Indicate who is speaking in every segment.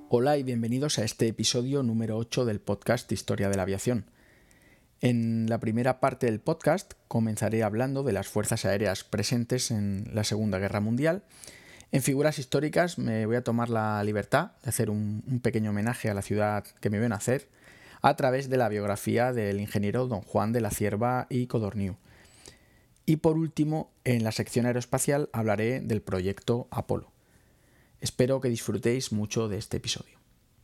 Speaker 1: Hola y bienvenidos a este episodio número 8 del podcast Historia de la Aviación. En la primera parte del podcast comenzaré hablando de las fuerzas aéreas presentes en la Segunda Guerra Mundial. En figuras históricas me voy a tomar la libertad de hacer un pequeño homenaje a la ciudad que me vio nacer a través de la biografía del ingeniero don Juan de la Cierva y Codorniu. Y por último, en la sección aeroespacial hablaré del proyecto Apolo. Espero que disfrutéis mucho de este episodio.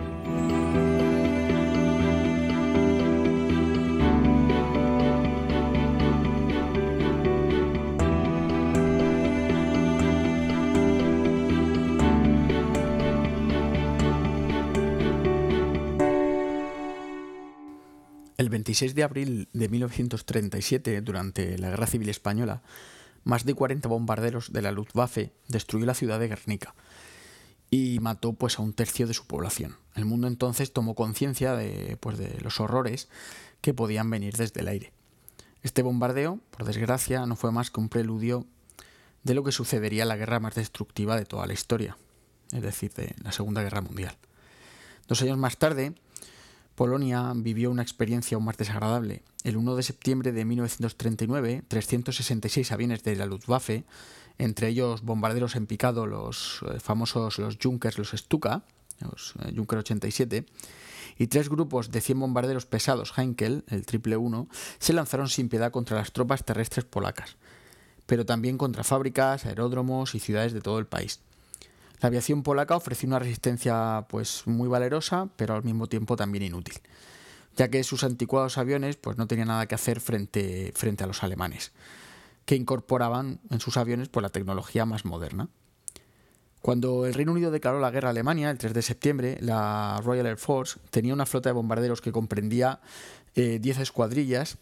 Speaker 1: El 26 de abril de 1937, durante la Guerra Civil Española, más de 40 bombarderos de la Luftwaffe destruyó la ciudad de Guernica y mató a un tercio de su población. El mundo entonces tomó conciencia de los horrores que podían venir desde el aire. Este bombardeo, por desgracia, no fue más que un preludio de lo que sucedería en la guerra más destructiva de toda la historia, es decir, de la Segunda Guerra Mundial. 2 años más tarde, Polonia vivió una experiencia aún más desagradable. El 1 de septiembre de 1939, 366 aviones de la Luftwaffe, entre ellos bombarderos en picado, los famosos los Junkers, los Stuka, los Junker 87, y 3 grupos de 100 bombarderos pesados Heinkel, el 111, se lanzaron sin piedad contra las tropas terrestres polacas, pero también contra fábricas, aeródromos y ciudades de todo el país. La aviación polaca ofreció una resistencia muy valerosa, pero al mismo tiempo también inútil, ya que sus anticuados aviones no tenían nada que hacer frente a los alemanes, que incorporaban en sus aviones la tecnología más moderna. Cuando el Reino Unido declaró la guerra a Alemania, el 3 de septiembre, la Royal Air Force tenía una flota de bombarderos que comprendía 10 escuadrillas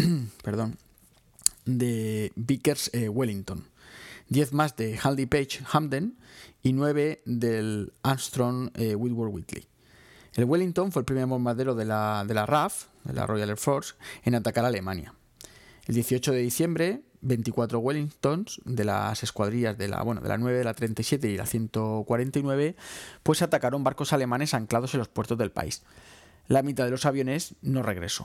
Speaker 1: de Vickers Wellington, 10 más de Handley Page Hamden y 9 del Armstrong Whitworth Whitley. El Wellington fue el primer bombardero de la RAF, de la Royal Air Force, en atacar a Alemania. El 18 de diciembre, 24 Wellingtons de las escuadrillas de la 9, de la 37 y la 149, atacaron barcos alemanes anclados en los puertos del país. La mitad de los aviones no regresó.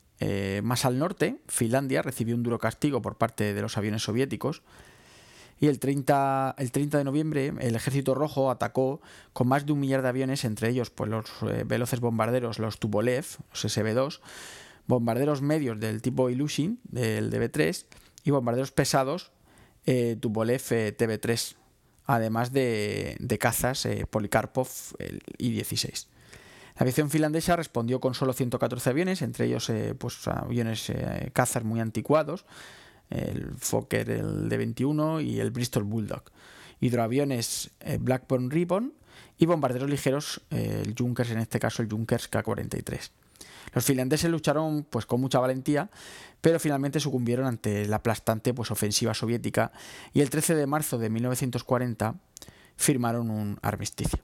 Speaker 1: Más al norte, Finlandia recibió un duro castigo por parte de los aviones soviéticos. Y el 30 de noviembre el Ejército Rojo atacó con más de 1 millar de aviones, entre ellos los veloces bombarderos, los Tupolev, los SB-2, bombarderos medios del tipo Ilyushin, del DB-3, y bombarderos pesados Tupolev TB-3, además de cazas Polikarpov I-16. La aviación finlandesa respondió con solo 114 aviones, entre ellos aviones cazas muy anticuados, el Fokker, el D-21 y el Bristol Bulldog, hidroaviones Blackburn Ribbon y bombarderos ligeros, el Junkers, en este caso el Junkers K-43. Los finlandeses lucharon con mucha valentía, pero finalmente sucumbieron ante la aplastante ofensiva soviética y el 13 de marzo de 1940 firmaron un armisticio.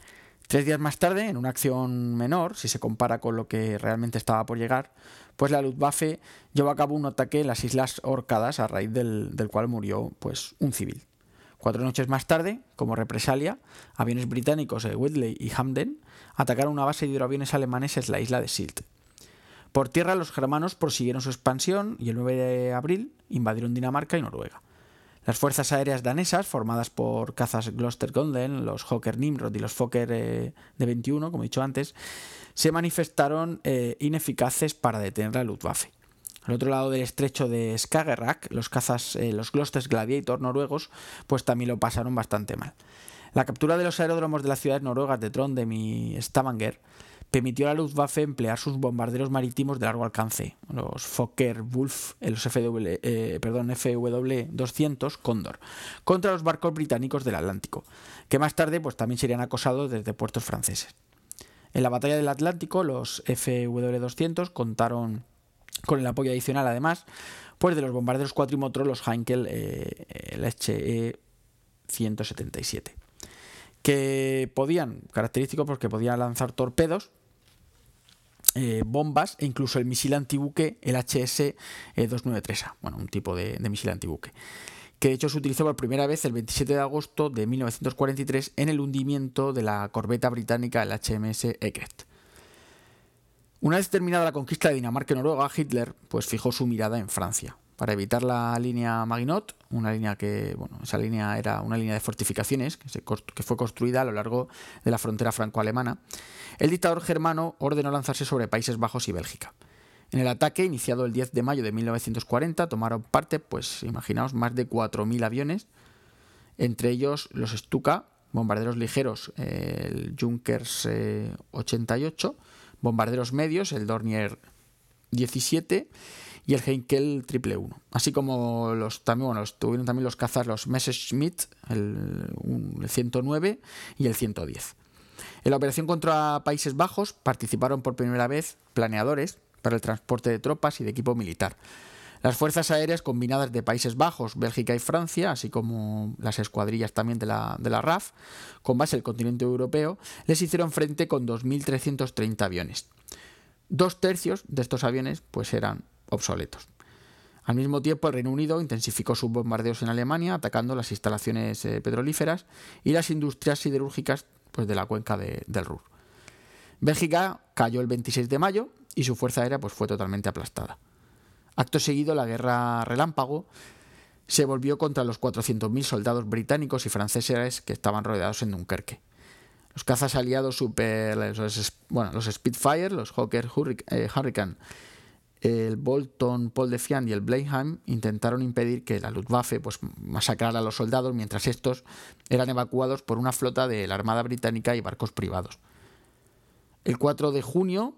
Speaker 1: 3 días más tarde, en una acción menor, si se compara con lo que realmente estaba por llegar, la Luftwaffe llevó a cabo un ataque en las Islas Orcadas, a raíz del cual murió un civil. 4 noches más tarde, como represalia, aviones británicos Whitley y Hamden atacaron una base de hidroaviones alemanes en la isla de Sylt. Por tierra, los germanos prosiguieron su expansión y el 9 de abril invadieron Dinamarca y Noruega. Las fuerzas aéreas danesas, formadas por cazas Gloster Gotland, los Hawker Nimrod y los Fokker D-21, como he dicho antes, se manifestaron ineficaces para detener la Luftwaffe. Al otro lado del estrecho de Skagerrak, los cazas, los Gloster Gladiator noruegos, también lo pasaron bastante mal. La captura de los aeródromos de las ciudades noruegas de Trondheim y Stavanger permitió a la Luftwaffe emplear sus bombarderos marítimos de largo alcance, los Fokker Wolf, los FW-200 Cóndor, contra los barcos británicos del Atlántico, que más tarde también serían acosados desde puertos franceses. En la batalla del Atlántico, los FW-200 contaron con el apoyo adicional, además, de los bombarderos cuatrimotor, los Heinkel LHE-177, que característicos porque podían lanzar torpedos, bombas e incluso el misil antibuque, el HS-293A, un tipo de misil antibuque, que de hecho se utilizó por primera vez el 27 de agosto de 1943 en el hundimiento de la corbeta británica el HMS Eckert. Una vez terminada la conquista de Dinamarca y Noruega, Hitler pues fijó su mirada en Francia. Para evitar la línea Maginot, una línea que, esa línea era una línea de fortificaciones que fue construida a lo largo de la frontera franco-alemana, el dictador germano ordenó lanzarse sobre Países Bajos y Bélgica. En el ataque, iniciado el 10 de mayo de 1940, tomaron parte, pues imaginaos, más de 4.000 aviones, entre ellos los Stuka, bombarderos ligeros, el Junkers 88, bombarderos medios, el Dornier 17 y el Heinkel 111, así como tuvieron también los cazas, los Messerschmitt, el 109 y el 110. En la operación contra Países Bajos participaron por primera vez planeadores para el transporte de tropas y de equipo militar. Las fuerzas aéreas combinadas de Países Bajos, Bélgica y Francia, así como las escuadrillas también de la RAF, con base en el continente europeo, les hicieron frente con 2.330 aviones. 2/3 de estos aviones pues eran obsoletos. Al mismo tiempo, el Reino Unido intensificó sus bombardeos en Alemania, atacando las instalaciones petrolíferas y las industrias siderúrgicas pues, de la cuenca del Ruhr. Bélgica cayó el 26 de mayo y su fuerza aérea pues, fue totalmente aplastada. Acto seguido, la guerra relámpago se volvió contra los 400.000 soldados británicos y franceses que estaban rodeados en Dunkerque. Los cazas aliados los Spitfire, los Hawker Hurricane, el Bolton, Paul Defiant y el Blenheim intentaron impedir que la Luftwaffe pues, masacrara a los soldados mientras estos eran evacuados por una flota de la Armada Británica y barcos privados. El 4 de junio,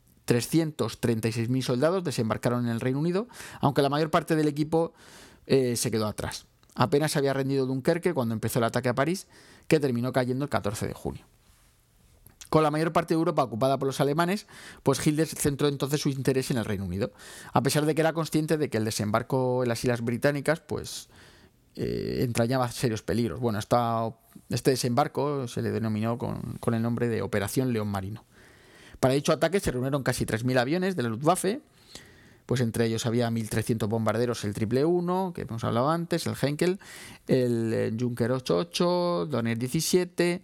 Speaker 1: 336.000 soldados desembarcaron en el Reino Unido, aunque la mayor parte del equipo se quedó atrás. Apenas se había rendido Dunkerque cuando empezó el ataque a París, que terminó cayendo el 14 de junio. Con la mayor parte de Europa ocupada por los alemanes, pues Hitler centró entonces su interés en el Reino Unido, a pesar de que era consciente de que el desembarco en las Islas Británicas pues entrañaba serios peligros. Bueno, este desembarco se le denominó con el nombre de Operación León Marino. Para dicho ataque se reunieron casi 3.000 aviones de la Luftwaffe, pues entre ellos había 1.300 bombarderos, el 111, que hemos hablado antes, el Heinkel, el Junker 88, Dornier 17,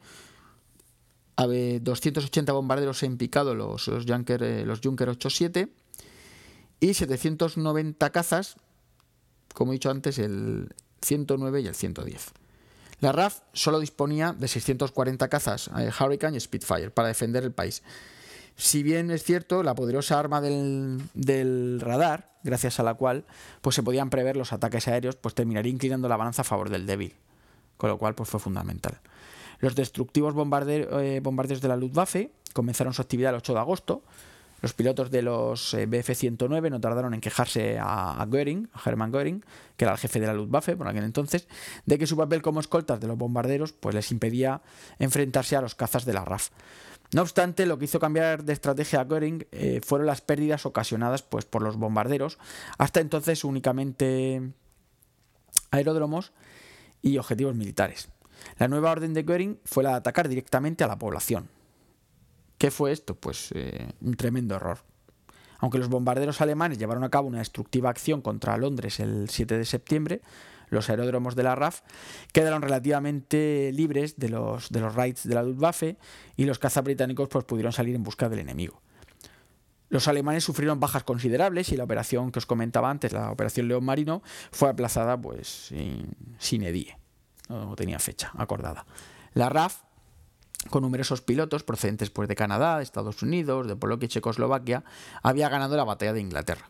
Speaker 1: 280 bombarderos en picado, los Junker 87, y 790 cazas, como he dicho antes, el 109 y el 110. La RAF solo disponía de 640 cazas Hurricane y Spitfire para defender el país. Si bien es cierto, la poderosa arma del radar, gracias a la cual pues se podían prever los ataques aéreos, pues terminaría inclinando la balanza a favor del débil, con lo cual pues fue fundamental. Los destructivos bombarderos de la Luftwaffe comenzaron su actividad el 8 de agosto. Los pilotos de los Bf-109 no tardaron en quejarse a Hermann Göring, que era el jefe de la Luftwaffe por aquel entonces, de que su papel como escoltas de los bombarderos pues les impedía enfrentarse a los cazas de la RAF. No obstante, lo que hizo cambiar de estrategia a Göring fueron las pérdidas ocasionadas pues, por los bombarderos, hasta entonces únicamente aeródromos y objetivos militares. La nueva orden de Göring fue la de atacar directamente a la población. ¿Qué fue esto? Pues un tremendo error. Aunque los bombarderos alemanes llevaron a cabo una destructiva acción contra Londres el 7 de septiembre, los aeródromos de la RAF quedaron relativamente libres de los raids de la Luftwaffe y los cazas británicos pues, pudieron salir en busca del enemigo. Los alemanes sufrieron bajas considerables y la operación que os comentaba antes, la operación León Marino, fue aplazada pues sine die, no tenía fecha acordada. La RAF, con numerosos pilotos procedentes pues, de Canadá, de Estados Unidos, de Polonia y Checoslovaquia, había ganado la batalla de Inglaterra.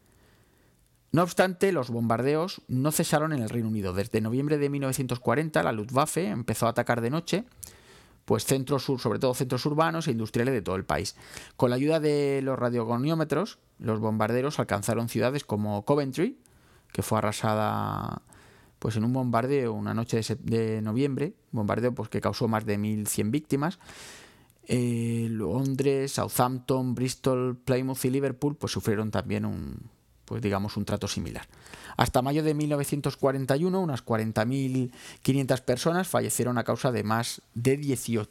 Speaker 1: No obstante, los bombardeos no cesaron en el Reino Unido. Desde noviembre de 1940, la Luftwaffe empezó a atacar de noche pues sobre todo centros urbanos e industriales de todo el país. Con la ayuda de los radiogoniómetros, los bombarderos alcanzaron ciudades como Coventry, que fue arrasada pues en un bombardeo una noche de noviembre, un bombardeo pues, que causó más de 1.100 víctimas. Londres, Southampton, Bristol, Plymouth y Liverpool pues, sufrieron también un trato similar. Hasta mayo de 1941, unas 40.500 personas fallecieron a causa de más de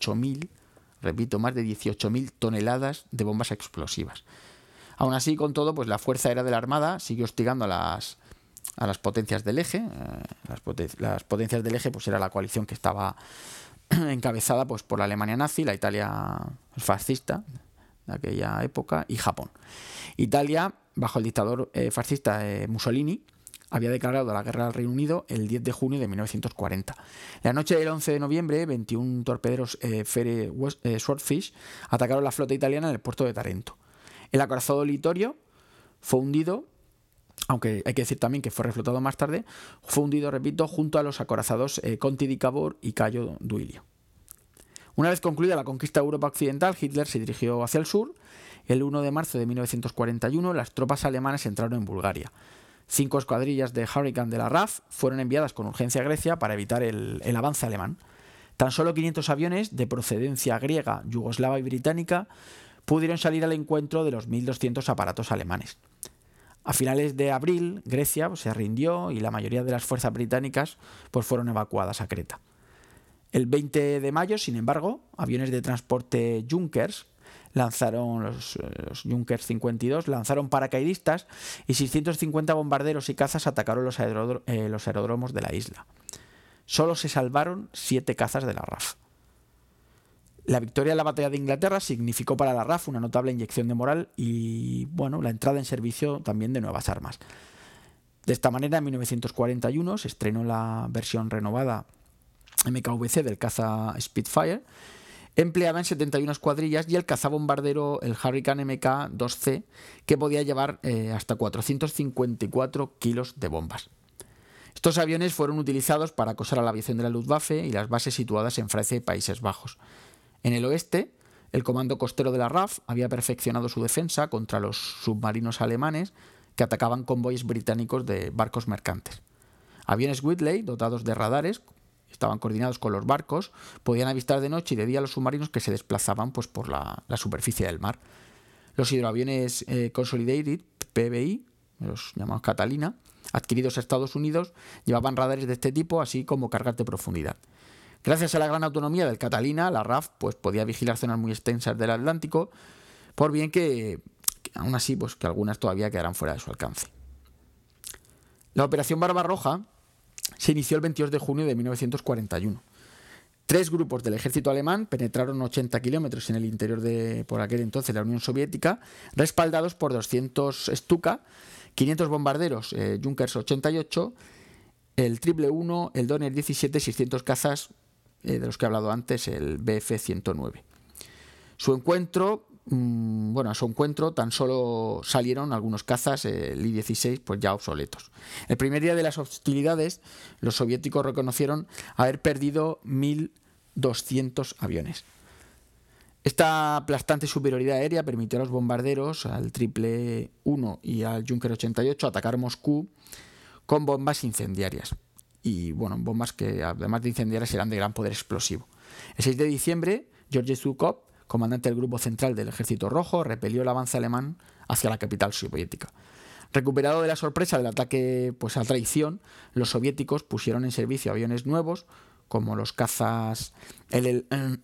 Speaker 1: 18.000 toneladas de bombas explosivas. Aún así, con todo, pues la Fuerza Aérea de la Armada siguió hostigando a a las potencias del eje. Las potencias del eje pues era la coalición que estaba encabezada pues por la Alemania nazi, la Italia fascista de aquella época y Japón. Italia, bajo el dictador fascista Mussolini, había declarado la guerra al Reino Unido el 10 de junio de 1940. La noche del 11 de noviembre, 21 torpederos Swordfish atacaron la flota italiana en el puerto de Tarento. El acorazado Littorio fue hundido, aunque hay que decir también que fue reflotado más tarde, fue hundido, repito, junto a los acorazados Conti di Cavour y Cayo Duilio. Una vez concluida la conquista de Europa Occidental, Hitler se dirigió hacia el sur. El 1 de marzo de 1941, las tropas alemanas entraron en Bulgaria. 5 escuadrillas de Hurricane de la RAF fueron enviadas con urgencia a Grecia para evitar el avance alemán. Tan solo 500 aviones de procedencia griega, yugoslava y británica pudieron salir al encuentro de los 1.200 aparatos alemanes. A finales de abril, Grecia se rindió y la mayoría de las fuerzas británicas fueron evacuadas a Creta. El 20 de mayo, sin embargo, aviones de transporte Junkers lanzaron los Junkers 52, lanzaron paracaidistas y 650 bombarderos y cazas atacaron los aeródromos de la isla. Solo se salvaron 7 cazas de la RAF. La victoria en la batalla de Inglaterra significó para la RAF una notable inyección de moral y, bueno, la entrada en servicio también de nuevas armas. De esta manera, en 1941 se estrenó la versión renovada MKVC del caza Spitfire, empleada en 71 escuadrillas, y el cazabombardero, el Hurricane Mk-2C, que podía llevar hasta 454 kilos de bombas. Estos aviones fueron utilizados para acosar a la aviación de la Luftwaffe y las bases situadas en Francia y Países Bajos. En el oeste, el comando costero de la RAF había perfeccionado su defensa contra los submarinos alemanes que atacaban convoyes británicos de barcos mercantes. Aviones Whitley, dotados de radares, estaban coordinados con los barcos, podían avistar de noche y de día a los submarinos que se desplazaban por la superficie del mar. Los hidroaviones Consolidated, PBI, los llamados Catalina, adquiridos a Estados Unidos, llevaban radares de este tipo, así como cargas de profundidad. Gracias a la gran autonomía del Catalina, la RAF podía vigilar zonas muy extensas del Atlántico, por bien que aún así que algunas todavía quedarán fuera de su alcance. La Operación Barbarroja se inició el 22 de junio de 1941. 3 grupos del ejército alemán penetraron 80 kilómetros en el interior de, por aquel entonces, la Unión Soviética, respaldados por 200 Stuka, 500 bombarderos Junkers 88, el Triple 1, el Donner 17, 600 cazas, de los que he hablado antes, el Bf-109. A su encuentro tan solo salieron algunos cazas, el I-16, ya obsoletos. El primer día de las hostilidades, los soviéticos reconocieron haber perdido 1.200 aviones. Esta aplastante superioridad aérea permitió a los bombarderos, al Triple 1 y al Junker 88, atacar Moscú con bombas incendiarias. Y bombas que, además de incendiarias, eran de gran poder explosivo. El 6 de diciembre, Georgy Zhukov, comandante del Grupo Central del Ejército Rojo, repelió el avance alemán hacia la capital soviética. Recuperado de la sorpresa del ataque a traición, los soviéticos pusieron en servicio aviones nuevos, como los cazas el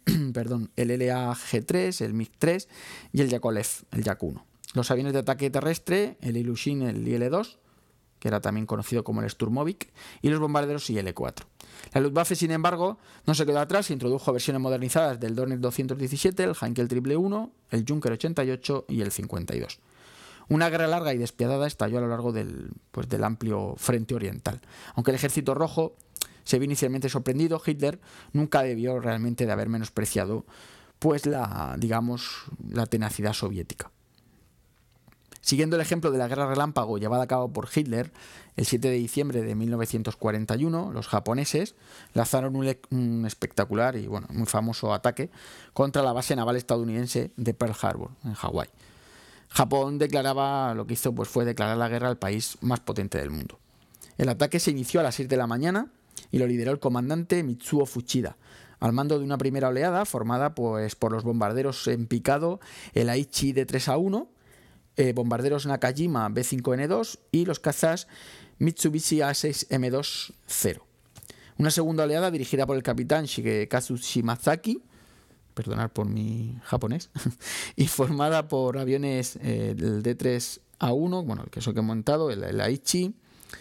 Speaker 1: LA-G3, el MiG-3 y el Yakolev, el Yak-1. Los aviones de ataque terrestre, el Ilyushin, el IL-2, que era también conocido como el Sturmovik, y los bombarderos IL-4. La Luftwaffe, sin embargo, no se quedó atrás e introdujo versiones modernizadas del Donner 217, el Heinkel Triple 1, el Junker 88 y el 52. Una guerra larga y despiadada estalló a lo largo del amplio frente oriental. Aunque el Ejército Rojo se vio inicialmente sorprendido, Hitler nunca debió realmente de haber menospreciado la tenacidad soviética. Siguiendo el ejemplo de la guerra relámpago llevada a cabo por Hitler, el 7 de diciembre de 1941, los japoneses lanzaron un espectacular y muy famoso ataque contra la base naval estadounidense de Pearl Harbor, en Hawái. Japón fue declarar la guerra al país más potente del mundo. El ataque se inició a las 6 de la mañana y lo lideró el comandante Mitsuo Fuchida, al mando de una primera oleada formada por los bombarderos en picado, el Aichi de 3A1, bombarderos Nakajima B5N2 y los cazas Mitsubishi A6M2-0. Una segunda oleada dirigida por el capitán Shigekazu Shimazaki, perdonad por mi japonés, y formada por aviones el D3A1, el que he montado, el Aichi,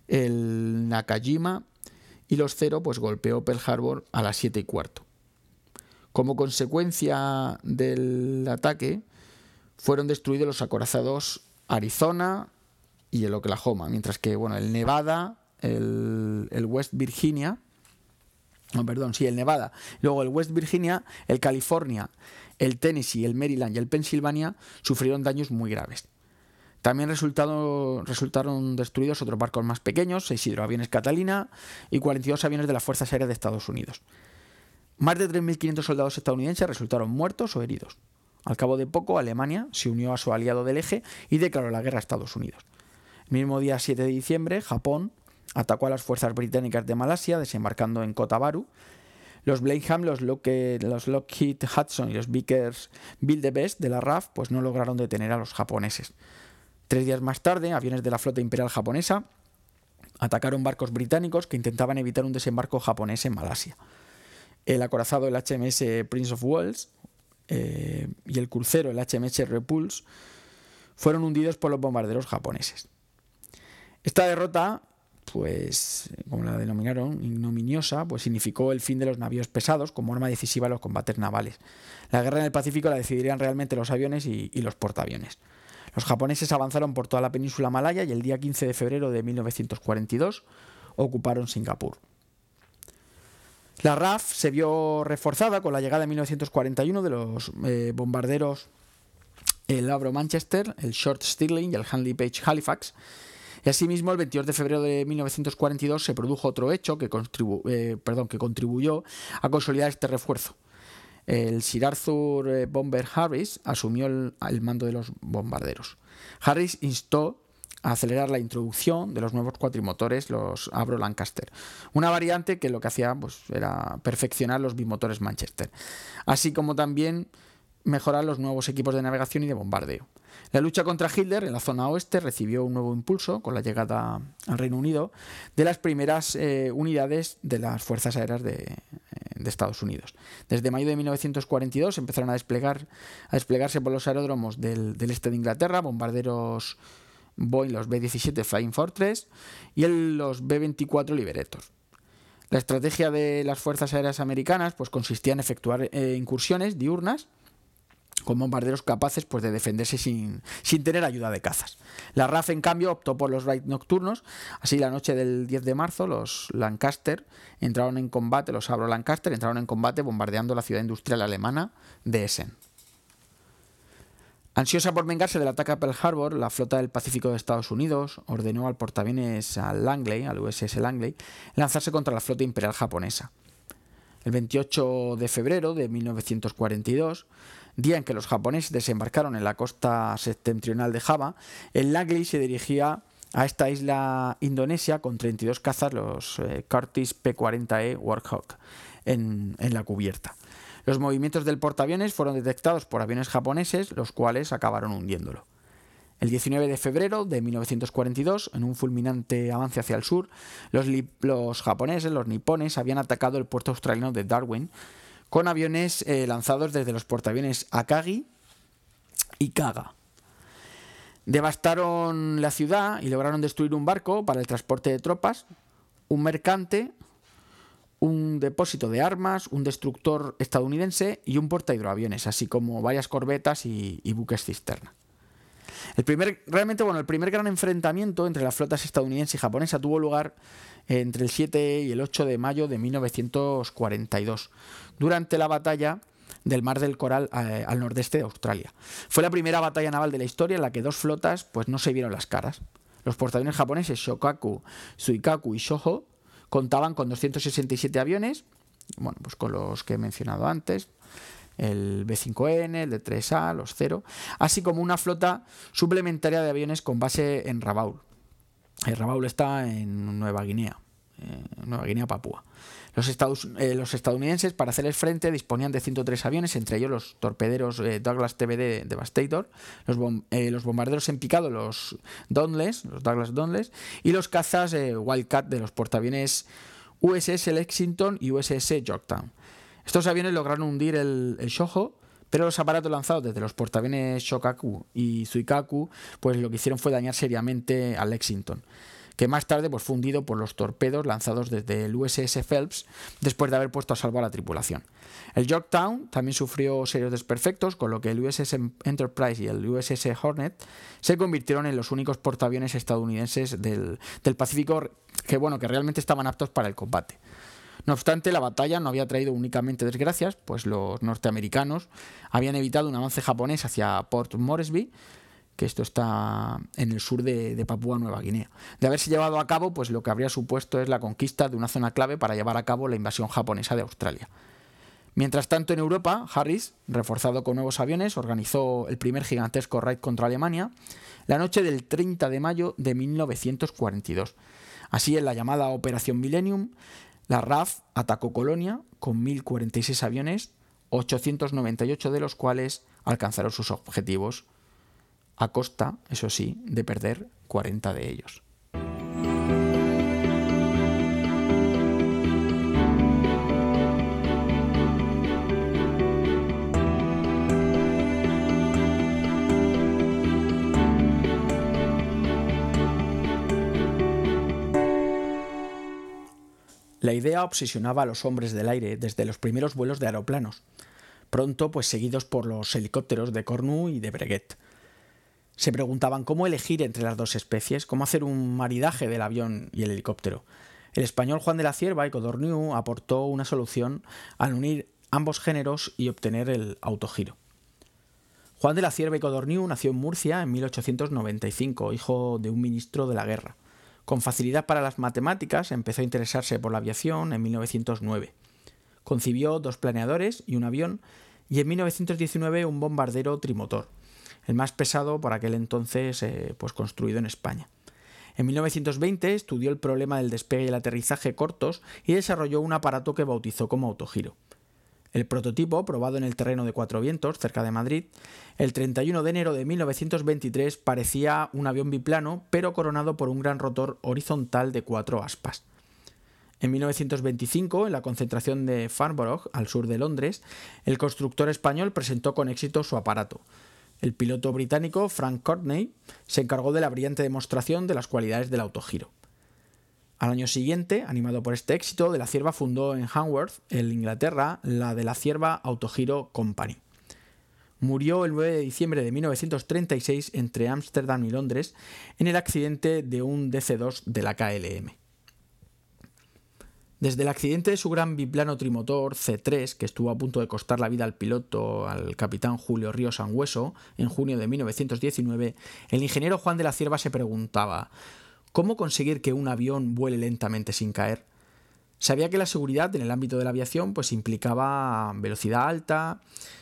Speaker 1: el Nakajima, y los Zero pues golpeó Pearl Harbor a las 7:15. Como consecuencia del ataque, fueron destruidos los acorazados Arizona y el Oklahoma, mientras que el Nevada, el West Virginia, el Nevada, luego el West Virginia, el California, el Tennessee, el Maryland y el Pensilvania sufrieron daños muy graves. También resultaron destruidos otros barcos más pequeños, 6 hidroaviones Catalina y 42 aviones de las Fuerzas Aéreas de Estados Unidos. Más de 3.500 soldados estadounidenses resultaron muertos o heridos. Al cabo de poco, Alemania se unió a su aliado del Eje y declaró la guerra a Estados Unidos. El mismo día 7 de diciembre, Japón atacó a las fuerzas británicas de Malasia, desembarcando en Kota Bharu. Los Blenheim, los Lockheed Hudson y los Vickers Bildebest de la RAF pues no lograron detener a los japoneses. 3 días más tarde, aviones de la flota imperial japonesa atacaron barcos británicos que intentaban evitar un desembarco japonés en Malasia. El acorazado, el HMS Prince of Wales, y el crucero, el HMS Repulse, fueron hundidos por los bombarderos japoneses. Esta derrota, pues como la denominaron, ignominiosa, pues significó el fin de los navíos pesados como arma decisiva en los combates navales. La guerra en el Pacífico la decidirían realmente los aviones y los portaaviones. Los japoneses avanzaron por toda la península malaya y el día 15 de febrero de 1942 ocuparon Singapur. La RAF se vio reforzada con la llegada en 1941 de los bombarderos el Avro Manchester, el Short Stirling y el Handley Page Halifax. Y asimismo, el 22 de febrero de 1942 se produjo otro hecho que contribuyó a consolidar este refuerzo. El Sir Arthur Bomber Harris asumió el mando de los bombarderos. Harris instó a acelerar la introducción de los nuevos cuatrimotores, los Avro Lancaster, una variante que lo que hacía era perfeccionar los bimotores Manchester, así como también mejorar los nuevos equipos de navegación y de bombardeo. La lucha contra Hitler en la zona oeste recibió un nuevo impulso con la llegada al Reino Unido de las primeras unidades de las Fuerzas Aéreas de Estados Unidos. Desde mayo de 1942 empezaron a desplegarse por los aeródromos del este de Inglaterra bombarderos Boeing, los B-17 Flying Fortress y los B-24 Liberator. La estrategia de las Fuerzas Aéreas Americanas consistía en efectuar incursiones diurnas con bombarderos capaces de defenderse sin tener ayuda de cazas. La RAF, en cambio, optó por los raids nocturnos. Así, la noche del 10 de marzo, los Lancaster entraron en combate, los Avro Lancaster entraron en combate bombardeando la ciudad industrial alemana de Essen. Ansiosa por vengarse del ataque a Pearl Harbor, la flota del Pacífico de Estados Unidos ordenó al portaaviones al USS Langley, lanzarse contra la flota imperial japonesa. El 28 de febrero de 1942, día en que los japoneses desembarcaron en la costa septentrional de Java, el Langley se dirigía a esta isla indonesia con 32 cazas, los Curtiss P-40E Warhawk, en la cubierta. Los movimientos del portaaviones fueron detectados por aviones japoneses, los cuales acabaron hundiéndolo. El 19 de febrero de 1942, en un fulminante avance hacia el sur, los japoneses, los nipones, habían atacado el puerto australiano de Darwin con aviones lanzados desde los portaaviones Akagi y Kaga. Devastaron la ciudad y lograron destruir un barco para el transporte de tropas, un mercante, un depósito de armas, un destructor estadounidense y un portahidroaviones, así como varias corbetas y buques cisterna. El primer gran enfrentamiento entre las flotas estadounidense y japonesa tuvo lugar entre el 7 y el 8 de mayo de 1942, durante la batalla del Mar del Coral al nordeste de Australia. Fue la primera batalla naval de la historia en la que dos flotas no se vieron las caras. Los portaaviones japoneses Shokaku, Suikaku y Shoho contaban con 267 aviones, con los que he mencionado antes, el B-5N, el D-3A, los Zero, así como una flota suplementaria de aviones con base en Rabaul. Rabaul está en Nueva Guinea Papúa. Los estadounidenses, para hacerles frente, disponían de 103 aviones, entre ellos los torpederos Douglas TBD Devastator, los bombarderos en picado, los Douglas Dauntless, y los cazas Wildcat de los portaaviones USS Lexington y USS Yorktown. Estos aviones lograron hundir el Shoho, pero los aparatos lanzados desde los portaaviones Shokaku y Suikaku lo que hicieron fue dañar seriamente al Lexington, que más tarde pues, fue hundido por los torpedos lanzados desde el USS Phelps después de haber puesto a salvo a la tripulación. El Yorktown también sufrió serios desperfectos, con lo que el USS Enterprise y el USS Hornet se convirtieron en los únicos portaaviones estadounidenses del Pacífico que realmente estaban aptos para el combate. No obstante, la batalla no había traído únicamente desgracias, pues los norteamericanos habían evitado un avance japonés hacia Port Moresby, que esto está en el sur de Papúa Nueva Guinea. De haberse llevado a cabo, pues lo que habría supuesto es la conquista de una zona clave para llevar a cabo la invasión japonesa de Australia. Mientras tanto, en Europa, Harris, reforzado con nuevos aviones, organizó el primer gigantesco raid contra Alemania la noche del 30 de mayo de 1942. Así, en la llamada Operación Millennium, la RAF atacó Colonia con 1.046 aviones, 898 de los cuales alcanzaron sus objetivos, a costa, eso sí, de perder 40 de ellos. La idea obsesionaba a los hombres del aire desde los primeros vuelos de aeroplanos, pronto pues seguidos por los helicópteros de Cornu y de Breguet. Se preguntaban cómo elegir entre las dos especies, cómo hacer un maridaje del avión y el helicóptero. El español Juan de la Cierva y Codorniu aportó una solución al unir ambos géneros y obtener el autogiro. Juan de la Cierva y Codorniu nació en Murcia en 1895, hijo de un ministro de la guerra. Con facilidad para las matemáticas, empezó a interesarse por la aviación en 1909. Concibió 2 planeadores y un avión, y en 1919 un bombardero trimotor, el más pesado por aquel entonces construido en España. En 1920 estudió el problema del despegue y el aterrizaje cortos y desarrolló un aparato que bautizó como autogiro. El prototipo, probado en el terreno de Cuatro Vientos, cerca de Madrid, el 31 de enero de 1923 parecía un avión biplano, pero coronado por un gran rotor horizontal de 4 aspas. En 1925, en la concentración de Farnborough, al sur de Londres, el constructor español presentó con éxito su aparato. El piloto británico Frank Courtney se encargó de la brillante demostración de las cualidades del autogiro. Al año siguiente, animado por este éxito, de la Cierva fundó en Hanworth, en Inglaterra, la de la Cierva Autogiro Company. Murió el 9 de diciembre de 1936 entre Ámsterdam y Londres en el accidente de un DC-2 de la KLM. Desde el accidente de su gran biplano trimotor C3, que estuvo a punto de costar la vida al piloto, al capitán Julio Ríos Sangüeso, en junio de 1919, el ingeniero Juan de la Cierva se preguntaba: ¿cómo conseguir que un avión vuele lentamente sin caer? Sabía que la seguridad en el ámbito de la aviación implicaba velocidad alta,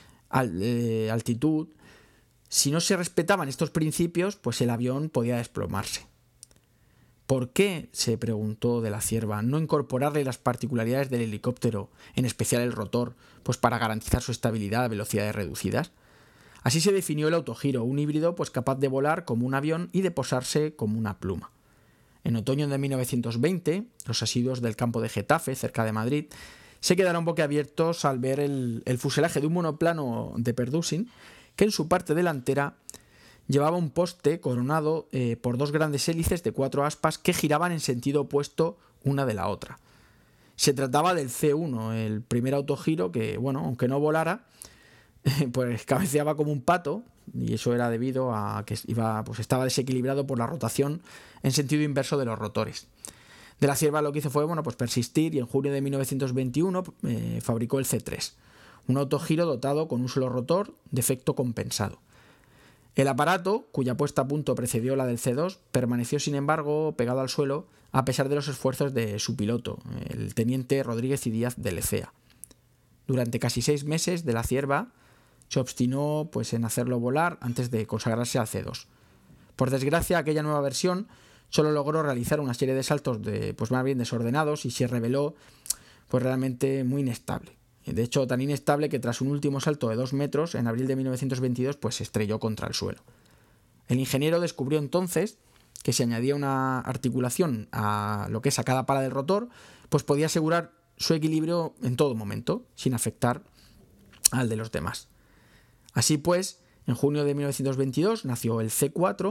Speaker 1: altitud. Si no se respetaban estos principios, el avión podía desplomarse. ¿Por qué, se preguntó de la Cierva, no incorporarle las particularidades del helicóptero, en especial el rotor, para garantizar su estabilidad a velocidades reducidas? Así se definió el autogiro, un híbrido capaz de volar como un avión y de posarse como una pluma. En otoño de 1920, los asiduos del campo de Getafe, cerca de Madrid, se quedaron boquiabiertos al ver el fuselaje de un monoplano de Perdusin, que en su parte delantera llevaba un poste coronado por 2 grandes hélices de 4 aspas que giraban en sentido opuesto una de la otra. Se trataba del C1, el primer autogiro que, aunque no volara, cabeceaba como un pato, y eso era debido a que estaba desequilibrado por la rotación en sentido inverso de los rotores. De la Cierva lo que hizo fue persistir, y en junio de 1921 fabricó el C3, un autogiro dotado con un solo rotor de efecto compensado. El aparato, cuya puesta a punto precedió la del C2, permaneció sin embargo pegado al suelo a pesar de los esfuerzos de su piloto, el teniente Rodríguez y Díaz de Lecea. Durante casi 6 meses, de la Cierva se obstinó en hacerlo volar antes de consagrarse al C2. Por desgracia, aquella nueva versión solo logró realizar una serie de saltos más bien desordenados y se reveló realmente muy inestable. De hecho, tan inestable que tras un último salto de 2 metros, en abril de 1922, se estrelló contra el suelo. El ingeniero descubrió entonces que si añadía una articulación a lo que es a cada pala del rotor, podía asegurar su equilibrio en todo momento, sin afectar al de los demás. Así en junio de 1922 nació el C4,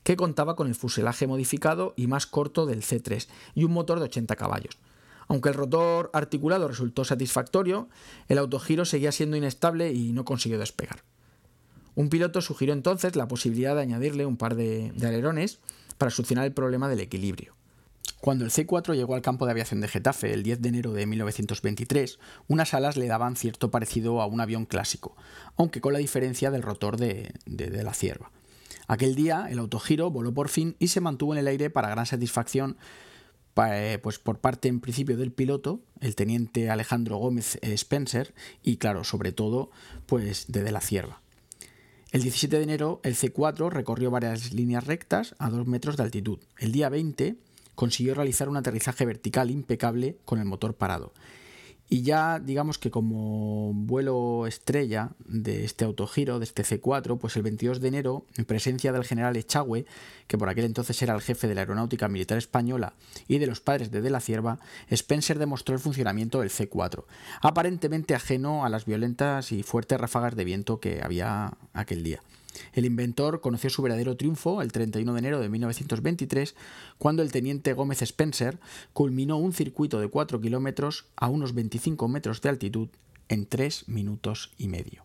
Speaker 1: que contaba con el fuselaje modificado y más corto del C3 y un motor de 80 caballos. Aunque el rotor articulado resultó satisfactorio, el autogiro seguía siendo inestable y no consiguió despegar. Un piloto sugirió entonces la posibilidad de añadirle un par de alerones para solucionar el problema del equilibrio. Cuando el C4 llegó al campo de aviación de Getafe el 10 de enero de 1923, unas alas le daban cierto parecido a un avión clásico, aunque con la diferencia del rotor de la cierva. Aquel día el autogiro voló por fin y se mantuvo en el aire para gran satisfacción pues por parte en principio del piloto, el teniente Alejandro Gómez Spencer, y claro, sobre todo, pues de la cierva. El 17 de enero el C4 recorrió varias líneas rectas a 2 metros de altitud. El día 20 consiguió realizar un aterrizaje vertical impecable con el motor parado. Y ya digamos que como vuelo estrella de este autogiro, de este C4, pues el 22 de enero, en presencia del general Echagüe, que por aquel entonces era el jefe de la Aeronáutica Militar Española, y de los padres de la Cierva, Spencer demostró el funcionamiento del C4, aparentemente ajeno a las violentas y fuertes ráfagas de viento que había aquel día. El inventor conoció su verdadero triunfo el 31 de enero de 1923, cuando el teniente Gómez Spencer culminó un circuito de 4 kilómetros a unos 25 metros de altitud en 3 minutos y medio.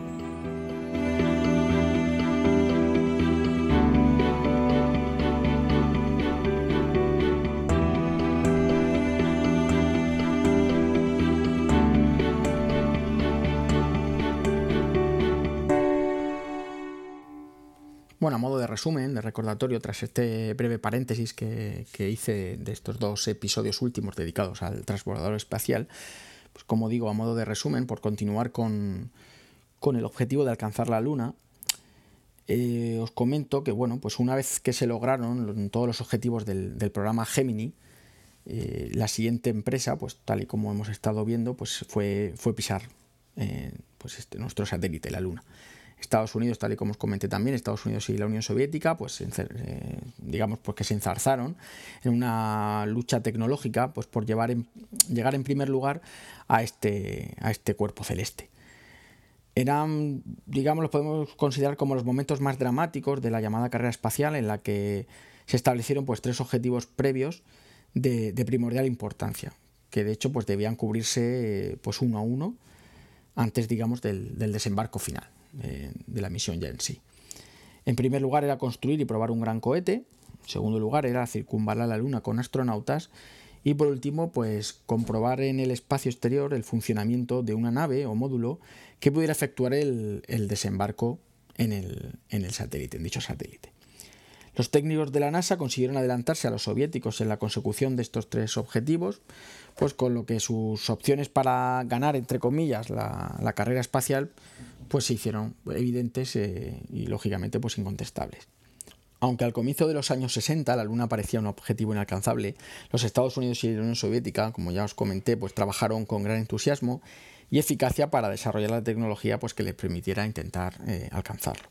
Speaker 1: Bueno, a modo de resumen, de recordatorio, tras este breve paréntesis que hice de estos 2 episodios últimos dedicados al transbordador espacial, pues como digo, a modo de resumen, por continuar con el objetivo de alcanzar la Luna, os comento que, bueno, pues una vez que se lograron todos los objetivos del programa Gemini, la siguiente empresa, pues tal y como hemos estado viendo, pues fue pisar nuestro satélite, la Luna. Estados Unidos, tal y como os comenté también, Estados Unidos y la Unión Soviética, pues digamos pues que se enzarzaron en una lucha tecnológica, pues por llegar en primer lugar a este cuerpo celeste. Eran, digamos, los podemos considerar como los momentos más dramáticos de la llamada carrera espacial, en la que se establecieron pues 3 objetivos previos de primordial importancia, que de hecho pues debían cubrirse pues uno a uno antes, digamos, del desembarco final de la misión ya en sí. En primer lugar era construir y probar un gran cohete. En segundo lugar era circunvalar la Luna con astronautas. Y por último, pues comprobar en el espacio exterior el funcionamiento de una nave o módulo que pudiera efectuar el desembarco en el satélite, en dicho satélite. Los técnicos de la NASA consiguieron adelantarse a los soviéticos en la consecución de estos 3 objetivos, pues con lo que sus opciones para ganar, entre comillas, la carrera espacial, pues se hicieron evidentes y lógicamente pues incontestables. Aunque al comienzo de los años 60 la Luna parecía un objetivo inalcanzable, los Estados Unidos y la Unión Soviética, como ya os comenté, pues trabajaron con gran entusiasmo y eficacia para desarrollar la tecnología pues que les permitiera intentar alcanzarlo.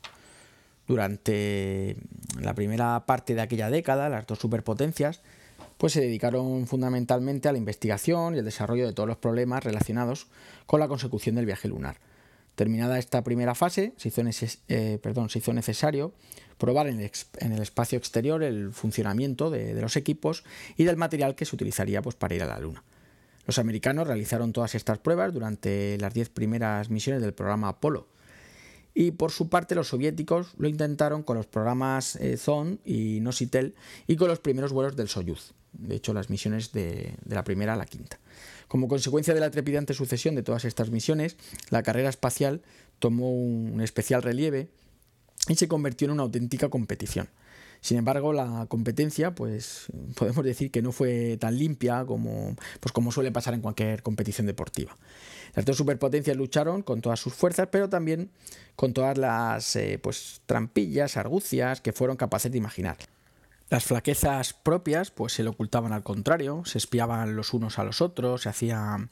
Speaker 1: Durante la primera parte de aquella década, las 2 superpotencias pues se dedicaron fundamentalmente a la investigación y el desarrollo de todos los problemas relacionados con la consecución del viaje lunar. Terminada esta primera fase, se hizo necesario probar en el espacio exterior el funcionamiento de los equipos y del material que se utilizaría pues, para ir a la Luna. Los americanos realizaron todas estas pruebas durante las 10 primeras misiones del programa Apolo. Y por su parte los soviéticos lo intentaron con los programas Zond y Nositel y con los primeros vuelos del Soyuz. De hecho, las misiones de la primera a la quinta. Como consecuencia de la trepidante sucesión de todas estas misiones, la carrera espacial tomó un especial relieve y se convirtió en una auténtica competición. Sin embargo, la competencia, pues podemos decir que no fue tan limpia como suele pasar en cualquier competición deportiva. Las 2 superpotencias lucharon con todas sus fuerzas, pero también con todas las trampillas, argucias que fueron capaces de imaginar. Las flaquezas propias pues se le ocultaban al contrario, se espiaban los unos a los otros, se hacía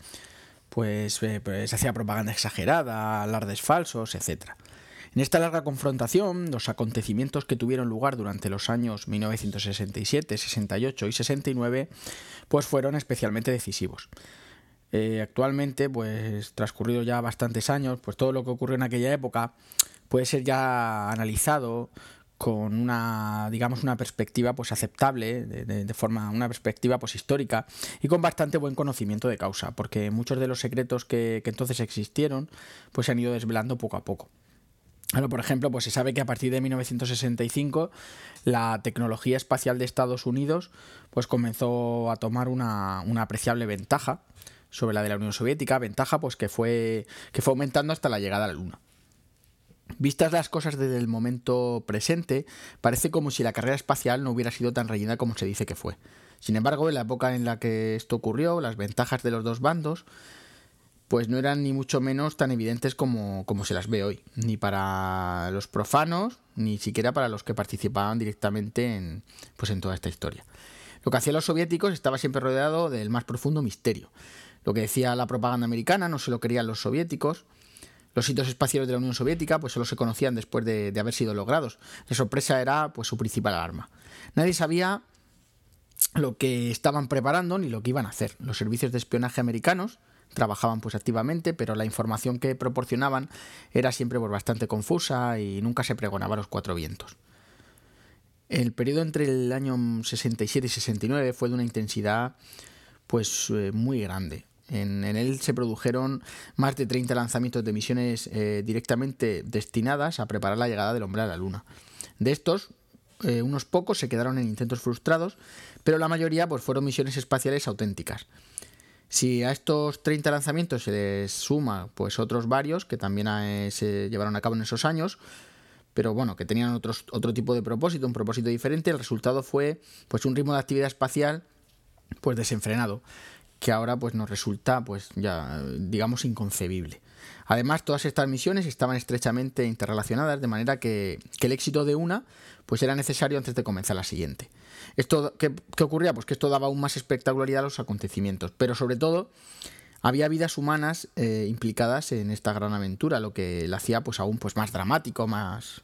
Speaker 1: propaganda exagerada, alardes falsos, etc. En esta larga confrontación, los acontecimientos que tuvieron lugar durante los años 1967, 68 y 69 pues fueron especialmente decisivos. Actualmente, pues transcurridos ya bastantes años, pues todo lo que ocurrió en aquella época puede ser ya analizado con una, digamos, una perspectiva pues aceptable, de forma, una perspectiva pues histórica y con bastante buen conocimiento de causa, porque muchos de los secretos que entonces existieron pues se han ido desvelando poco a poco. Bueno, por ejemplo, pues se sabe que a partir de 1965 la tecnología espacial de Estados Unidos pues comenzó a tomar una apreciable ventaja sobre la de la Unión Soviética, ventaja pues que fue aumentando hasta la llegada a la Luna. Vistas las cosas desde el momento presente, parece como si la carrera espacial no hubiera sido tan reñida como se dice que fue. Sin embargo, en la época en la que esto ocurrió, las ventajas de los dos bandos pues no eran ni mucho menos tan evidentes como se las ve hoy, ni para los profanos, ni siquiera para los que participaban directamente en toda esta historia. Lo que hacían los soviéticos estaba siempre rodeado del más profundo misterio. Lo que decía la propaganda americana no se lo querían los soviéticos. Los hitos espaciales de la Unión Soviética pues solo se conocían después de haber sido logrados. La sorpresa era pues su principal arma. Nadie sabía lo que estaban preparando ni lo que iban a hacer. Los servicios de espionaje americanos trabajaban pues activamente, pero la información que proporcionaban era siempre pues bastante confusa y nunca se pregonaba a los cuatro vientos. El periodo entre el año 67 y 69 fue de una intensidad pues muy grande. En él se produjeron más de 30 lanzamientos de misiones directamente destinadas a preparar la llegada del hombre a la Luna. De estos, unos pocos se quedaron en intentos frustrados, pero la mayoría pues fueron misiones espaciales auténticas. Si a estos 30 lanzamientos se les suma pues otros varios que también se llevaron a cabo en esos años, pero bueno, que tenían otro tipo de propósito, un propósito diferente, el resultado fue pues un ritmo de actividad espacial pues desenfrenado, que ahora pues nos resulta pues ya digamos inconcebible. Además, todas estas misiones estaban estrechamente interrelacionadas, de manera que el éxito de una pues era necesario antes de comenzar la siguiente. ¿Qué ocurría? Pues que esto daba aún más espectacularidad a los acontecimientos, pero sobre todo había vidas humanas implicadas en esta gran aventura, lo que la hacía pues aún pues más dramático, más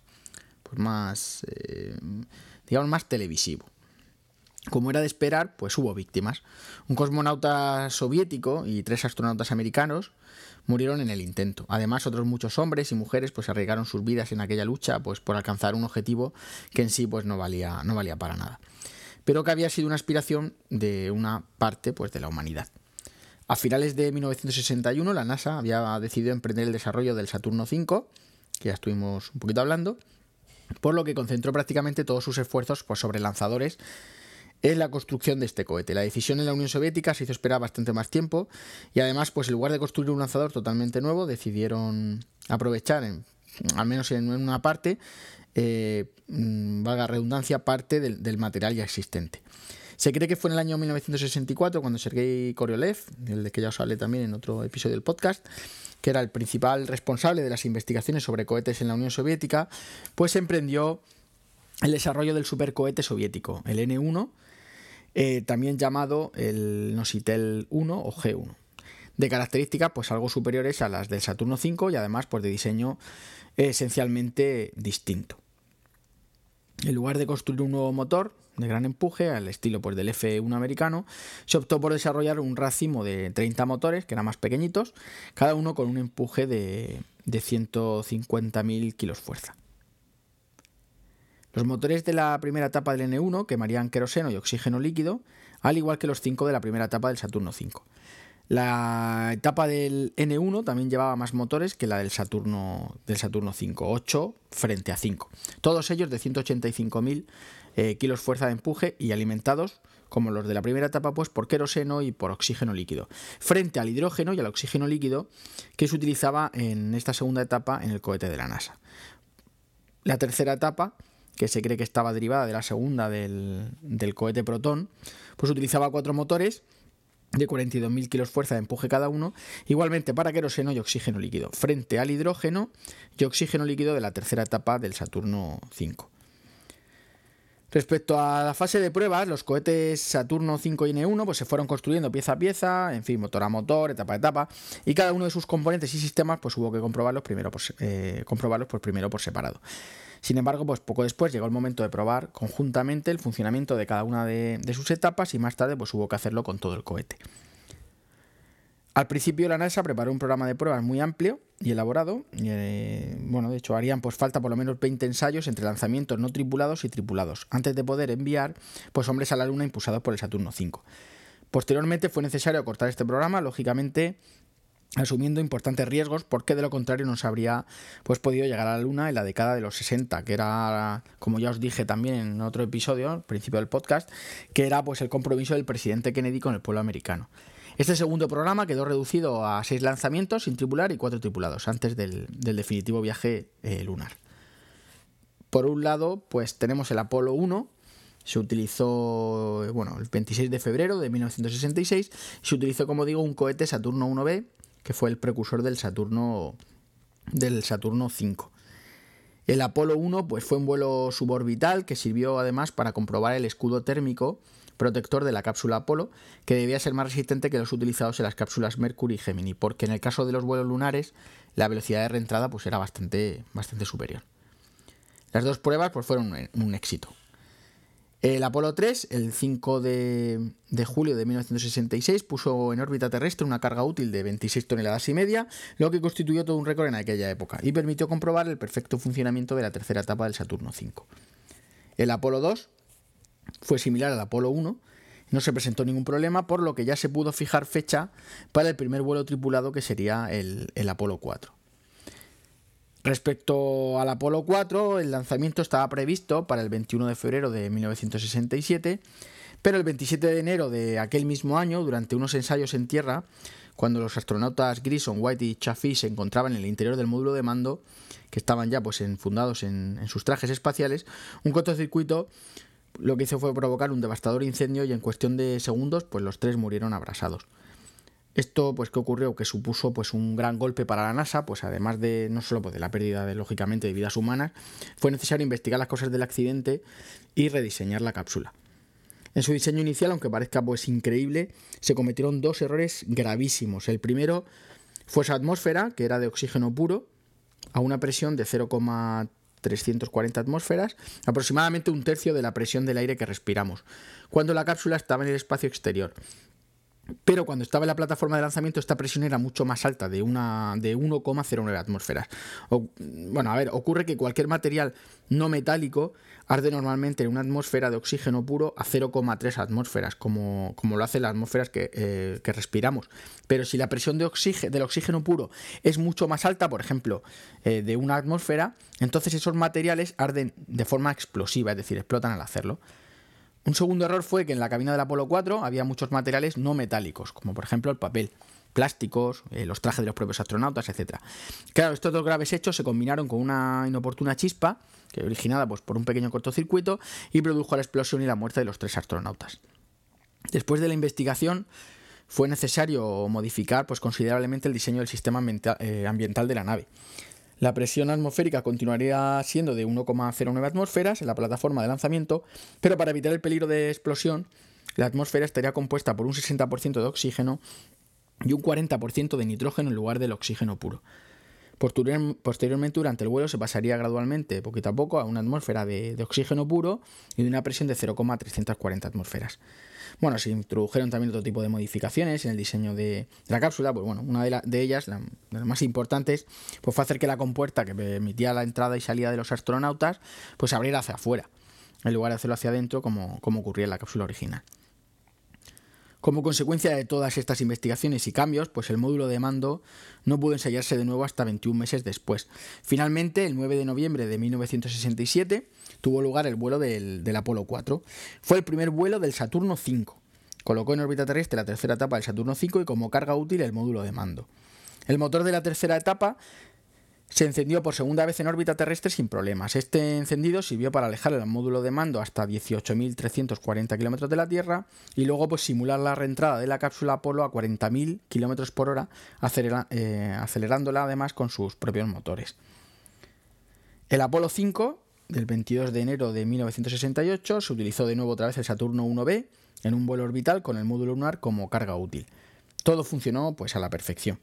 Speaker 1: televisivo. Como era de esperar, pues hubo víctimas. Un cosmonauta soviético y 3 astronautas americanos murieron en el intento. Además, otros muchos hombres y mujeres pues arriesgaron sus vidas en aquella lucha pues por alcanzar un objetivo que en sí pues no valía para nada, pero que había sido una aspiración de una parte pues de la humanidad. A finales de 1961 la NASA había decidido emprender el desarrollo del Saturno V, que ya estuvimos un poquito hablando, por lo que concentró prácticamente todos sus esfuerzos pues sobre lanzadores en la construcción de este cohete. La decisión en la Unión Soviética se hizo esperar bastante más tiempo y además, pues en lugar de construir un lanzador totalmente nuevo, decidieron aprovechar, al menos en una parte, valga redundancia, parte del material ya existente. Se cree que fue en el año 1964 cuando Sergei Korolev, el de que ya os hablé también en otro episodio del podcast, que era el principal responsable de las investigaciones sobre cohetes en la Unión Soviética, pues emprendió el desarrollo del supercohete soviético, el N-1, también llamado el Nositel 1 o G-1, de características pues algo superiores a las del Saturno V y además pues de diseño esencialmente distinto. En lugar de construir un nuevo motor de gran empuje al estilo pues del F1 americano, se optó por desarrollar un racimo de 30 motores que eran más pequeñitos, cada uno con un empuje de 150.000 kilos fuerza. Los motores de la primera etapa del N1 quemarían queroseno y oxígeno líquido, al igual que los 5 de la primera etapa del Saturno V. La etapa del N1 también llevaba más motores que la del Saturno V, 8 frente a 5. Todos ellos de 185.000 kilos fuerza de empuje y alimentados, como los de la primera etapa, pues por queroseno y por oxígeno líquido, frente al hidrógeno y al oxígeno líquido que se utilizaba en esta segunda etapa en el cohete de la NASA. La tercera etapa, que se cree que estaba derivada de la segunda del cohete Proton, pues utilizaba 4 motores de 42.000 kilos fuerza de empuje cada uno, igualmente para queroseno y oxígeno líquido, frente al hidrógeno y oxígeno líquido de la tercera etapa del Saturno V. Respecto a la fase de pruebas, los cohetes Saturno V y N1 pues se fueron construyendo pieza a pieza, en fin, motor a motor, etapa a etapa, y cada uno de sus componentes y sistemas pues hubo que comprobarlos primero por separado. Sin embargo, pues poco después llegó el momento de probar conjuntamente el funcionamiento de cada una de sus etapas y más tarde pues hubo que hacerlo con todo el cohete. Al principio la NASA preparó un programa de pruebas muy amplio y elaborado. De hecho harían pues falta por lo menos 20 ensayos entre lanzamientos no tripulados y tripulados, antes de poder enviar pues hombres a la Luna impulsados por el Saturno V. Posteriormente fue necesario acortar este programa, lógicamente asumiendo importantes riesgos, porque de lo contrario no se habría pues podido llegar a la Luna en la década de los 60, que era, como ya os dije también en otro episodio, al principio del podcast, que era pues el compromiso del presidente Kennedy con el pueblo americano. Este segundo programa quedó reducido a 6 lanzamientos sin tripular y 4 tripulados, antes del definitivo viaje lunar. Por un lado, pues tenemos el Apolo 1, se utilizó el 26 de febrero de 1966, se utilizó, como digo, un cohete Saturno 1B, que fue el precursor del Saturno V. El Apolo 1 pues, fue un vuelo suborbital que sirvió además para comprobar el escudo térmico protector de la cápsula Apolo, que debía ser más resistente que los utilizados en las cápsulas Mercury y Gemini, porque en el caso de los vuelos lunares la velocidad de reentrada pues, era bastante superior. Las dos pruebas pues, fueron un éxito. El Apolo 3, el 5 de julio de 1966, puso en órbita terrestre una carga útil de 26 toneladas y media, lo que constituyó todo un récord en aquella época y permitió comprobar el perfecto funcionamiento de la tercera etapa del Saturno V. El Apolo 2 fue similar al Apolo 1, no se presentó ningún problema, por lo que ya se pudo fijar fecha para el primer vuelo tripulado, que sería el Apolo 4. Respecto al Apolo 4, el lanzamiento estaba previsto para el 21 de febrero de 1967, pero el 27 de enero de aquel mismo año, durante unos ensayos en tierra, cuando los astronautas Grissom, White y Chaffee se encontraban en el interior del módulo de mando, que estaban ya pues enfundados en sus trajes espaciales, un cortocircuito lo que hizo fue provocar un devastador incendio y en cuestión de segundos pues los 3 murieron abrasados. Esto, pues, ¿qué ocurrió? Que supuso pues un gran golpe para la NASA, pues además de no solo pues, de la pérdida lógicamente de vidas humanas, fue necesario investigar las causas del accidente y rediseñar la cápsula. En su diseño inicial, aunque parezca pues increíble, se cometieron 2 errores gravísimos. El primero fue esa atmósfera, que era de oxígeno puro, a una presión de 0,340 atmósferas, aproximadamente un tercio de la presión del aire que respiramos, cuando la cápsula estaba en el espacio exterior. Pero cuando estaba en la plataforma de lanzamiento esta presión era mucho más alta, de 1,09 atmósferas. Ocurre que cualquier material no metálico arde normalmente en una atmósfera de oxígeno puro a 0,3 atmósferas, como lo hacen las atmósferas que respiramos. Pero si la presión del oxígeno puro es mucho más alta, por ejemplo, de una atmósfera, entonces esos materiales arden de forma explosiva, es decir, explotan al hacerlo. Un segundo error fue que en la cabina del Apolo 4 había muchos materiales no metálicos, como por ejemplo el papel, plásticos, los trajes de los propios astronautas, etc. Claro, estos 2 graves hechos se combinaron con una inoportuna chispa, que originada pues, por un pequeño cortocircuito, y produjo la explosión y la muerte de los 3 astronautas. Después de la investigación fue necesario modificar pues, considerablemente el diseño del sistema ambiental de la nave. La presión atmosférica continuaría siendo de 1,09 atmósferas en la plataforma de lanzamiento, pero para evitar el peligro de explosión, la atmósfera estaría compuesta por un 60% de oxígeno y un 40% de nitrógeno en lugar del oxígeno puro. Posteriormente, durante el vuelo, se pasaría gradualmente, poquito a poco, a una atmósfera de oxígeno puro y de una presión de 0,340 atmósferas. Bueno, se introdujeron también otro tipo de modificaciones en el diseño de la cápsula. Pues bueno, una de ellas, de las más importantes, pues fue hacer que la compuerta que permitía la entrada y salida de los astronautas pues se abriera hacia afuera, en lugar de hacerlo hacia adentro como ocurría en la cápsula original. Como consecuencia de todas estas investigaciones y cambios, pues el módulo de mando no pudo ensayarse de nuevo hasta 21 meses después. Finalmente, el 9 de noviembre de 1967, tuvo lugar el vuelo del Apolo 4. Fue el primer vuelo del Saturno V. Colocó en órbita terrestre la tercera etapa del Saturno V y como carga útil el módulo de mando. El motor de la tercera etapa se encendió por segunda vez en órbita terrestre sin problemas. Este encendido sirvió para alejar el módulo de mando hasta 18.340 km de la Tierra y luego pues simular la reentrada de la cápsula Apolo a 40.000 km por hora, acelerándola además con sus propios motores. El Apolo 5, del 22 de enero de 1968, se utilizó de nuevo otra vez el Saturno 1B en un vuelo orbital con el módulo lunar como carga útil. Todo funcionó pues a la perfección.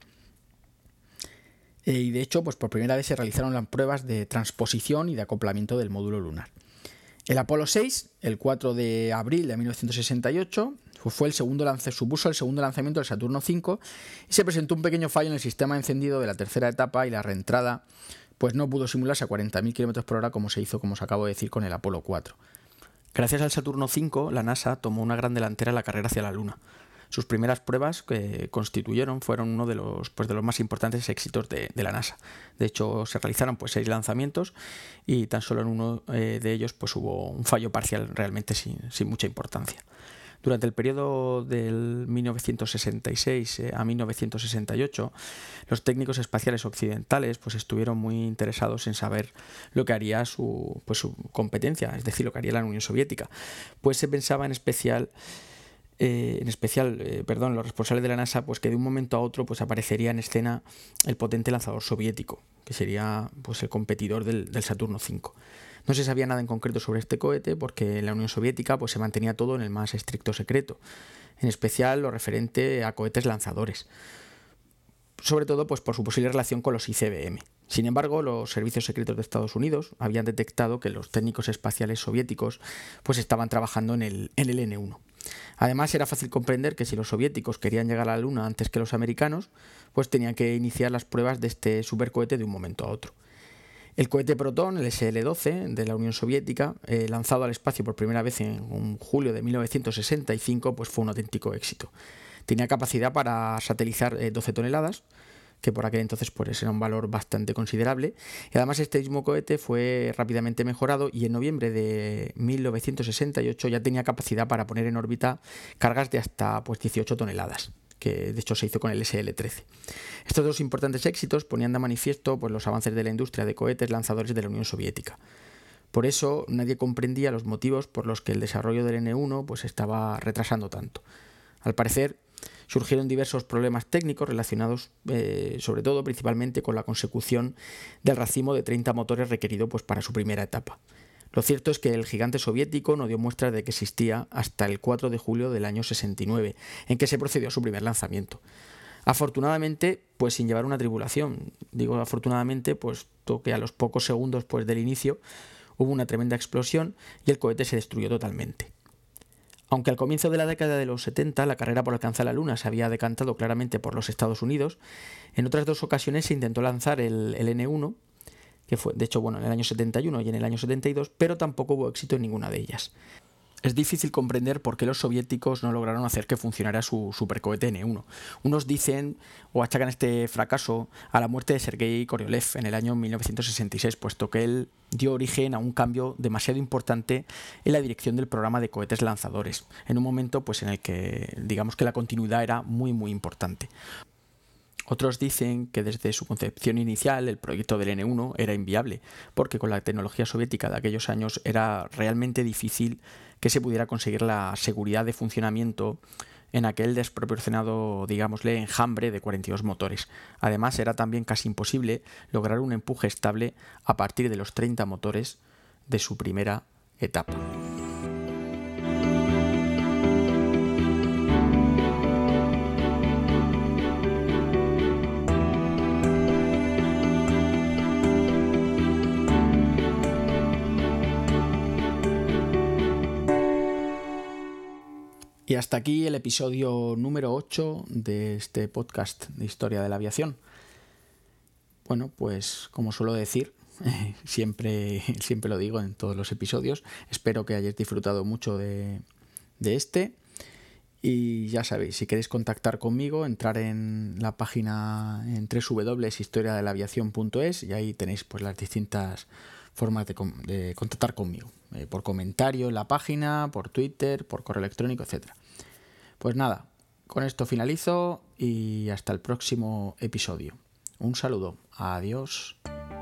Speaker 1: Y de hecho, pues por primera vez se realizaron las pruebas de transposición y de acoplamiento del módulo lunar. El Apolo 6, el 4 de abril de 1968, Supuso el segundo lanzamiento del Saturno V y se presentó un pequeño fallo en el sistema de encendido de la tercera etapa y la reentrada pues no pudo simularse a 40.000 km/h como se hizo, como os acabo de decir, con el Apolo 4. Gracias al Saturno V, la NASA tomó una gran delantera en la carrera hacia la Luna. Sus primeras pruebas que fueron uno de los más importantes éxitos de la NASA. De hecho, se realizaron 6 lanzamientos y tan solo en uno de ellos hubo un fallo parcial realmente sin mucha importancia. Durante el periodo del 1966 a 1968, los técnicos espaciales occidentales estuvieron muy interesados en saber lo que haría su competencia, es decir, lo que haría la Unión Soviética. Pues se pensaba en especial los responsables de la NASA, que de un momento a otro aparecería en escena el potente lanzador soviético, que sería el competidor del Saturno V. No se sabía nada en concreto sobre este cohete porque en la Unión Soviética se mantenía todo en el más estricto secreto, en especial lo referente a cohetes lanzadores, sobre todo por su posible relación con los ICBM. Sin embargo, los servicios secretos de Estados Unidos habían detectado que los técnicos espaciales soviéticos estaban trabajando en el N-1. Además, era fácil comprender que si los soviéticos querían llegar a la Luna antes que los americanos, tenían que iniciar las pruebas de este supercohete de un momento a otro. El cohete Proton, el SL-12 de la Unión Soviética, lanzado al espacio por primera vez en julio de 1965, fue un auténtico éxito. Tenía capacidad para satelizar 12 toneladas, que por aquel entonces era un valor bastante considerable, y además este mismo cohete fue rápidamente mejorado y en noviembre de 1968 ya tenía capacidad para poner en órbita cargas de hasta 18 toneladas, que de hecho se hizo con el SL-13. Estos dos importantes éxitos ponían de manifiesto los avances de la industria de cohetes lanzadores de la Unión Soviética. Por eso nadie comprendía los motivos por los que el desarrollo del N-1 se estaba retrasando tanto. Al parecer, surgieron diversos problemas técnicos relacionados sobre todo principalmente con la consecución del racimo de 30 motores requerido para su primera etapa. Lo cierto es que el gigante soviético no dio muestras de que existía hasta el 4 de julio del año 69, en que se procedió a su primer lanzamiento. Afortunadamente, sin llevar una tribulación. Digo afortunadamente, puesto que a los pocos segundos del inicio hubo una tremenda explosión y el cohete se destruyó totalmente. Aunque al comienzo de la década de los 70 la carrera por alcanzar la Luna se había decantado claramente por los Estados Unidos, en otras 2 ocasiones se intentó lanzar el N-1, que fue, de hecho, en el año 71 y en el año 72, pero tampoco hubo éxito en ninguna de ellas. Es difícil comprender por qué los soviéticos no lograron hacer que funcionara su supercohete N-1. Unos dicen o achacan este fracaso a la muerte de Sergei Korolev en el año 1966, puesto que él dio origen a un cambio demasiado importante en la dirección del programa de cohetes lanzadores, en un momento en el que digamos que la continuidad era muy muy importante. Otros dicen que desde su concepción inicial el proyecto del N-1 era inviable, porque con la tecnología soviética de aquellos años era realmente difícil que se pudiera conseguir la seguridad de funcionamiento en aquel desproporcionado, digámosle, enjambre de 42 motores. Además, era también casi imposible lograr un empuje estable a partir de los 30 motores de su primera etapa. Y hasta aquí el episodio número 8 de este podcast de Historia de la Aviación. Bueno, como suelo decir, siempre lo digo en todos los episodios, espero que hayáis disfrutado mucho de este. Y ya sabéis, si queréis contactar conmigo, entrar en la página en www.historiadelaaviacion.es y ahí tenéis las distintas formas de contactar conmigo, por comentario en la página, por Twitter, por correo electrónico, etc. Pues nada, con esto finalizo y hasta el próximo episodio. Un saludo, adiós.